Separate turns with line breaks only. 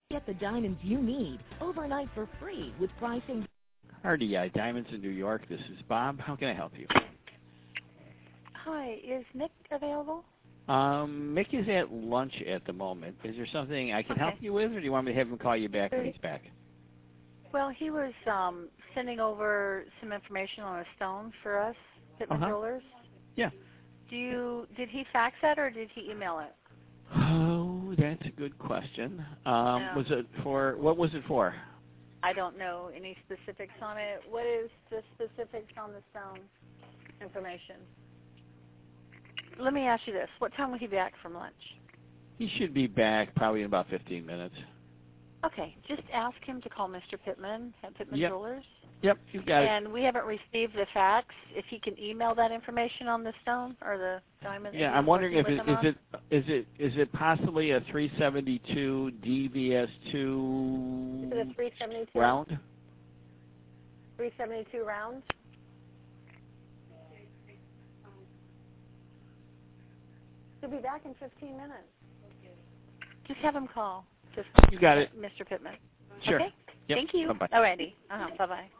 Get the diamonds you need overnight for free with pricing.
RDI Diamonds in New York. This is Bob. How can I help you?
Hi, is Nick available?
Mick is at lunch at the moment. Is there something I can help you with, or do you want me to have him call you back when he's back?
Well, he was sending over some information on a stone for us, Pittman Jewelers.
Yeah.
Did he fax that or did he email it?
Oh, that's a good question. Was it for, what was it for?
I don't know any specifics on it. What is the specifics on the stone information? Let me ask you this. What time will he be back from lunch?
He should be back probably in about 15 minutes.
Okay, just ask him to call Mr. Pittman at Pittman Jewelers.
Yep, you got it.
And we haven't received the fax. If he can email that information on the stone or the diamond.
Yeah, I'm wondering if is it possibly a 372 DVS2
Is it a 372
round?
372 round? He'll be back in 15 minutes. Just have him call.
You got it.
Mr. Pittman.
Sure.
Okay.
Yep.
Thank you.
Bye-bye.
Alrighty. Bye-bye.